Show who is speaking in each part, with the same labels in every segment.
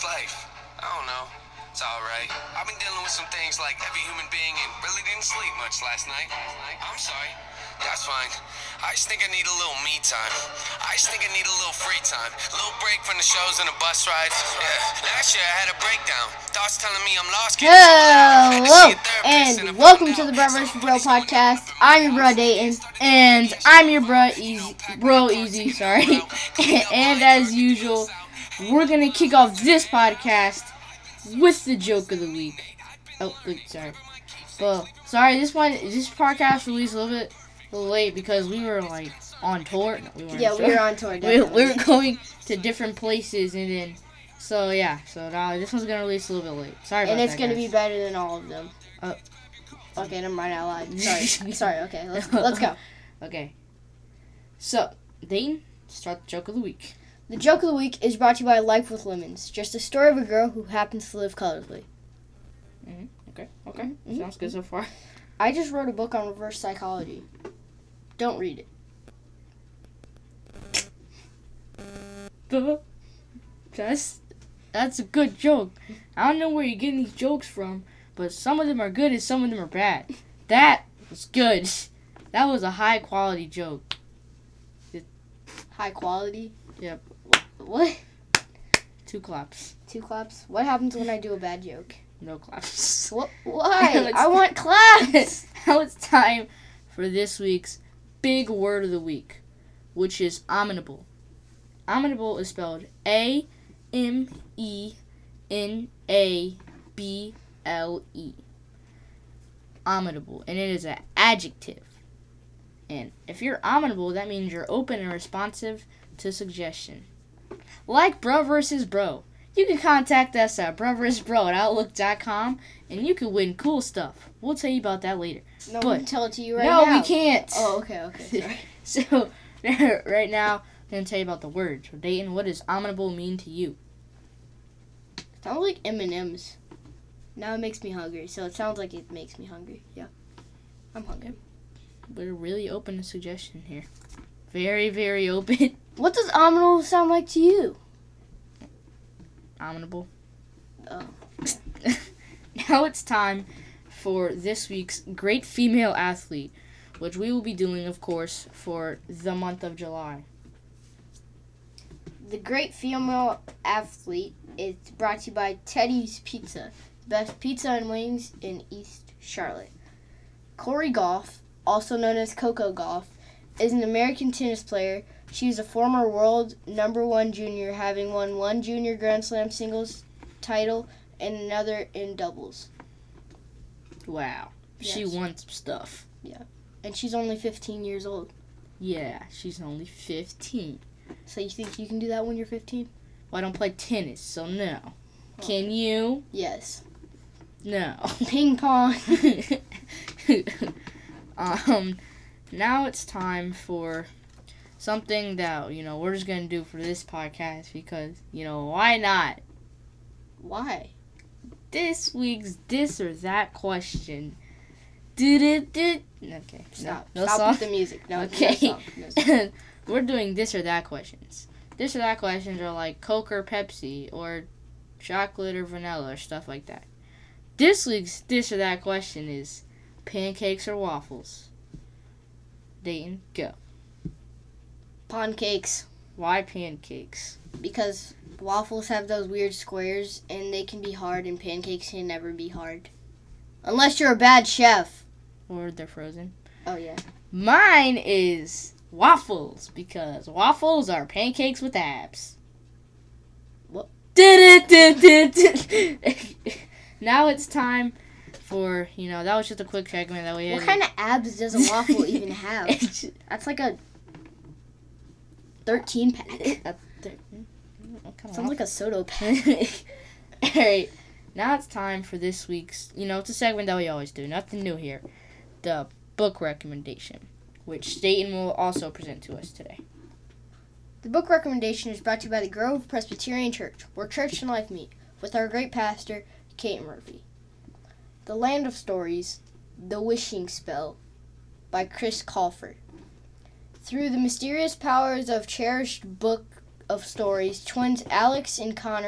Speaker 1: How's life? I don't know. It's alright. I've been dealing with some things like every human being and really didn't sleep much last night. I'm sorry. That's fine. I just think I need a little me time. I just think I need a little free time. A little break from the shows and the bus rides. Yeah. Last year I had a breakdown. Thoughts telling me I'm lost.
Speaker 2: Hello, and welcome to the Bro vs. Bro podcast. I'm your bro Dayton,
Speaker 3: And I'm your bro Easy, sorry. And as usual, we're gonna kick off this podcast with the joke of the week. Oh, sorry. Well, sorry, this podcast released a little late because we were like on tour. No, we weren't.
Speaker 2: Yeah, we were on tour.
Speaker 3: We were going to different places, and then so now this one's gonna release a little bit late. Sorry about that.
Speaker 2: And it's gonna
Speaker 3: guys.
Speaker 2: be better than all of them. Okay, never mind. I lied. Sorry. Okay, let's go.
Speaker 3: Okay. So, Dayton, start the joke of the week.
Speaker 2: The joke of the week is brought to you by Life with Lemons. Just a story of a girl who happens to live colorfully.
Speaker 3: Okay. Sounds good so far.
Speaker 2: I just wrote a book on reverse psychology. Don't read it.
Speaker 3: That's a good joke. I don't know where you're getting these jokes from, but some of them are good and some of them are bad. That was good. That was a high quality joke.
Speaker 2: High quality?
Speaker 3: Yep.
Speaker 2: What?
Speaker 3: 2 claps.
Speaker 2: 2 claps? What happens when I do a bad joke?
Speaker 3: No claps.
Speaker 2: Why? I want claps!
Speaker 3: Now it's time for this week's big word of the week, which is amenable. Amenable is spelled A-M-E-N-A-B-L-E. Amenable, and it is an adjective. And if you're amenable, that means you're open and responsive to suggestion. Like Bro vs. Bro. You can contact us at brovsbro@outlook.com, and you can win cool stuff. We'll tell you about that later.
Speaker 2: No, we can tell it to you right now.
Speaker 3: No, we can't.
Speaker 2: Oh, okay, sorry.
Speaker 3: So, right now, I'm going to tell you about the word. So, Dayton, what does amenable mean to you?
Speaker 2: Sounds like M&M's. Now it makes me hungry, so it sounds like it makes me hungry. Yeah, I'm hungry.
Speaker 3: We're really open to suggestion here. Very, very open.
Speaker 2: What does amenable sound like to you?
Speaker 3: Amenable.
Speaker 2: Oh.
Speaker 3: Now it's time for this week's great female athlete, which we will be doing, of course, for the month of July.
Speaker 2: The great female athlete is brought to you by Teddy's Pizza, the best pizza and wings in East Charlotte. Corey Goff, also known as Coco Gauff, is an American tennis player. She is a former world #1 junior, having won 1 junior Grand Slam singles title and another in doubles.
Speaker 3: Wow.
Speaker 2: Yes.
Speaker 3: She won some stuff.
Speaker 2: Yeah. And she's only 15 years old.
Speaker 3: Yeah, she's only 15.
Speaker 2: So you think you can do that when you're 15?
Speaker 3: Well, I don't play tennis, so no.
Speaker 2: Oh.
Speaker 3: Can you?
Speaker 2: Yes.
Speaker 3: No.
Speaker 2: Ping pong.
Speaker 3: Now it's time for something that, we're just going to do for this podcast because, why not?
Speaker 2: Why?
Speaker 3: This week's this or that question. Okay.
Speaker 2: Stop.
Speaker 3: No
Speaker 2: Stop
Speaker 3: song?
Speaker 2: with the music. No,
Speaker 3: Okay.
Speaker 2: No song.
Speaker 3: We're doing this or that questions. This or that questions are like Coke or Pepsi or chocolate or vanilla or stuff like that. This week's this or that question is pancakes or waffles. Dayton, go.
Speaker 2: Pancakes.
Speaker 3: Why pancakes?
Speaker 2: Because waffles have those weird squares and they can be hard, and pancakes can never be hard. Unless you're a bad chef.
Speaker 3: Or they're frozen.
Speaker 2: Oh, yeah.
Speaker 3: Mine is waffles because waffles are pancakes with abs.
Speaker 2: What?
Speaker 3: Now it's time for, that was just a quick segment that we had.
Speaker 2: What kind of abs does a waffle even have? That's like a 13 pack. Sounds like a soda pack.
Speaker 3: Alright, now it's time for this week's, it's a segment that we always do. Nothing new here. The book recommendation, which Dayton will also present to us today.
Speaker 2: The book recommendation is brought to you by the Grove Presbyterian Church, where church and life meet, with our great pastor, Kate Murphy. The Land of Stories, The Wishing Spell, by Chris Colfer. Through the mysterious powers of cherished book of stories, twins Alex and Connor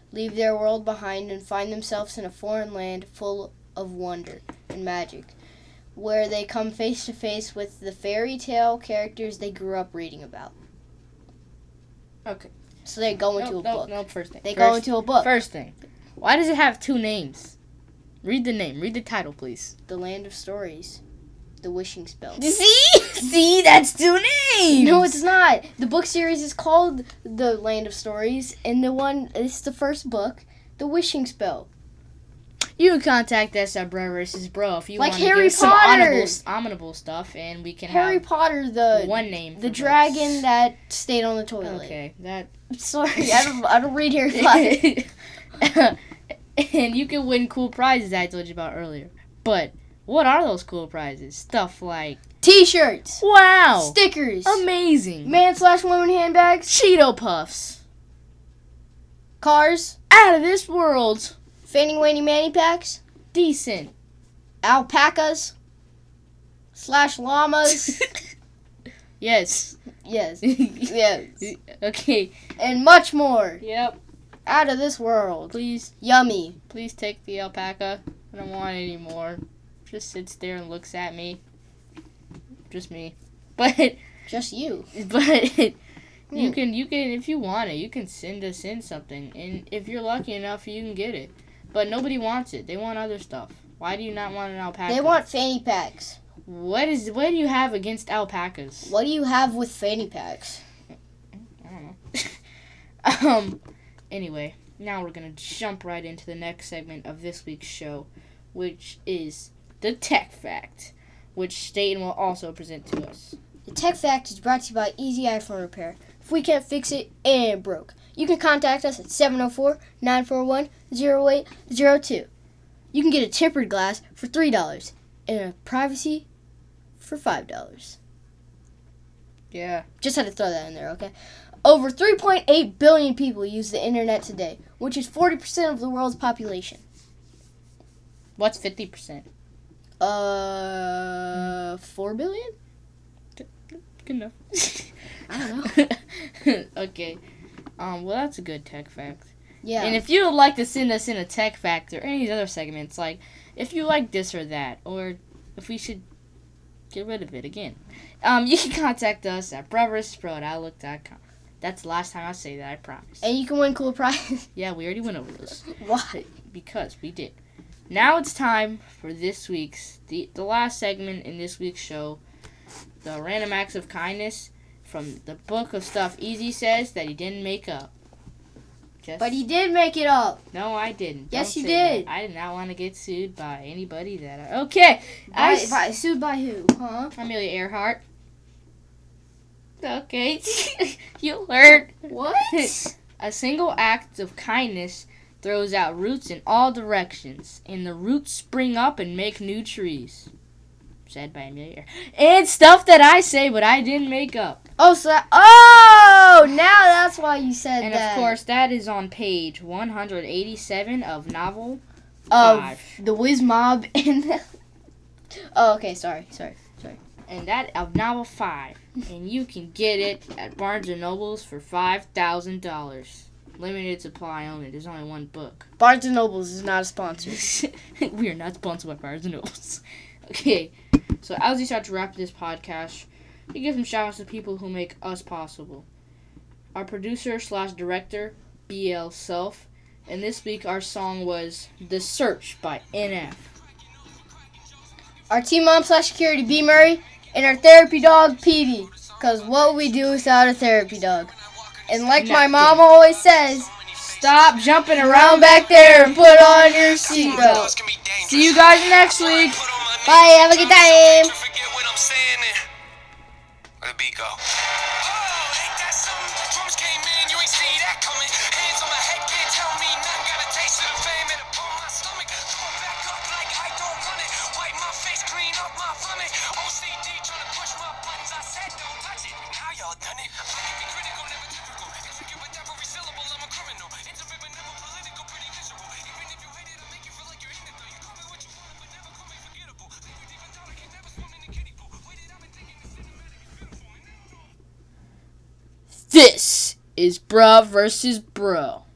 Speaker 2: leave their world behind and find themselves in a foreign land full of wonder and magic, where they come face to face with the fairy tale characters they grew up reading about.
Speaker 3: Okay.
Speaker 2: So they go into a book.
Speaker 3: No, first thing.
Speaker 2: They go into a book.
Speaker 3: First thing. Why does it have two names? Read the name. Read the title, please.
Speaker 2: The Land of Stories. The Wishing Spell.
Speaker 3: See, that's two names.
Speaker 2: No, it's not. The book series is called The Land of Stories, and it's the first book, The Wishing Spell.
Speaker 3: You can contact us at Bro vs. Bro if you
Speaker 2: Like
Speaker 3: want to
Speaker 2: Harry
Speaker 3: give some
Speaker 2: Potter.
Speaker 3: honorable stuff, and we can
Speaker 2: Harry
Speaker 3: have
Speaker 2: Potter, the
Speaker 3: one name.
Speaker 2: the
Speaker 3: for
Speaker 2: dragon
Speaker 3: books.
Speaker 2: that stayed on the toilet.
Speaker 3: Okay, that.
Speaker 2: Sorry, I don't read Harry Potter.
Speaker 3: And you can win cool prizes I told you about earlier. But what are those cool prizes? Stuff like
Speaker 2: T-shirts,
Speaker 3: wow,
Speaker 2: stickers,
Speaker 3: amazing,
Speaker 2: man/woman handbags,
Speaker 3: Cheeto Puffs,
Speaker 2: cars,
Speaker 3: out of this world,
Speaker 2: fanny wanny manny packs,
Speaker 3: decent,
Speaker 2: alpacas / llamas.
Speaker 3: yes,
Speaker 2: Yes, yes,
Speaker 3: okay,
Speaker 2: and much more.
Speaker 3: yep.
Speaker 2: Out of this world.
Speaker 3: Please
Speaker 2: Yummy.
Speaker 3: take the alpaca. I don't want it anymore. Just sits there and looks at me. Just me. But
Speaker 2: Just you.
Speaker 3: you can if you want it, you can send us in something, and if you're lucky enough, you can get it. But nobody wants it. They want other stuff. Why do you not want an alpaca?
Speaker 2: They want fanny packs.
Speaker 3: What do you have against alpacas?
Speaker 2: What do you have with fanny packs?
Speaker 3: I don't know. Anyway, now we're gonna jump right into the next segment of this week's show, which is the Tech Fact, which Staten will also present to us.
Speaker 2: The Tech Fact is brought to you by Easy iPhone Repair. If we can't fix it, it ain't broke. You can contact us at 704-941-0802. You can get a tempered glass for $3 and a privacy for $5.
Speaker 3: Yeah.
Speaker 2: Just had to throw that in there, okay? Over 3.8 billion people use the internet today, which is 40% of the world's population.
Speaker 3: What's 50%?
Speaker 2: 4 billion?
Speaker 3: Good enough.
Speaker 2: I don't
Speaker 3: know. Okay. Well, that's a good tech fact.
Speaker 2: Yeah.
Speaker 3: And if you would like to send us in a tech fact or any of these other segments, like if you like this or that, or if we should get rid of it again, you can contact us at broverspro@outlook.com. That's the last time I say that, I promise.
Speaker 2: And you can win cool prizes.
Speaker 3: Yeah, we already went over this.
Speaker 2: Why?
Speaker 3: Because we did. Now it's time for this week's, the last segment in this week's show, the random acts of kindness from the book of stuff Easy says that he didn't make up.
Speaker 2: But he did make it up.
Speaker 3: No, I didn't.
Speaker 2: Yes,
Speaker 3: Don't
Speaker 2: you
Speaker 3: say
Speaker 2: did.
Speaker 3: that. I did not want to get sued by anybody that I... Okay.
Speaker 2: Sued by who? Huh?
Speaker 3: Amelia Earhart. Okay. You heard.
Speaker 2: What?
Speaker 3: A single act of kindness throws out roots in all directions, and the roots spring up and make new trees. Said by Amelia Earhart. And stuff that I say, but I didn't make up.
Speaker 2: Oh, now that's why you said
Speaker 3: And
Speaker 2: that.
Speaker 3: of course, that is on page 187 of novel
Speaker 2: of
Speaker 3: 5.
Speaker 2: the Wiz Mob in the... Oh, okay, sorry.
Speaker 3: And that of novel 5. And you can get it at Barnes & Noble's for $5,000. Limited supply only. There's only one book.
Speaker 2: Barnes & Noble's is not a sponsor.
Speaker 3: We are not sponsored by Barnes & Noble's. Okay, so as we start to wrap this podcast, we give some shout outs to people who make us possible. Our producer / director, BL Self, and this week our song was The Search by NF.
Speaker 2: Our team mom / security, B. Murray, and our therapy dog, Peavy. Because what would we do without a therapy dog? And like my mom always says,
Speaker 3: stop jumping
Speaker 2: around back there and put on your seatbelt.
Speaker 3: See you guys next week.
Speaker 2: Bye, have a good time.
Speaker 1: Forget what I'm saying. Where the beat go? Oh, ain't that something? Drums came in, you ain't see that coming. Hands on my head, can't tell me nothing. Got a taste of the fame and upon my stomach. Throw it back up like I don't run it. Wipe my face, clean up my vomit. OCD trying to push my buttons. I said don't touch it. Now y'all done it. I can be critical, never typical. Execute with every syllable, I'm a criminal. Intimate but never political, pretty miserable. Even if you hate it, I'll make you feel like you're in it though. You call me what you want, but never call me forgettable. Think we deep in thought, I can never swim in the kiddie pool. Waited, I've been thinking the cinematic is beautiful.
Speaker 3: This is Bro vs. Bro.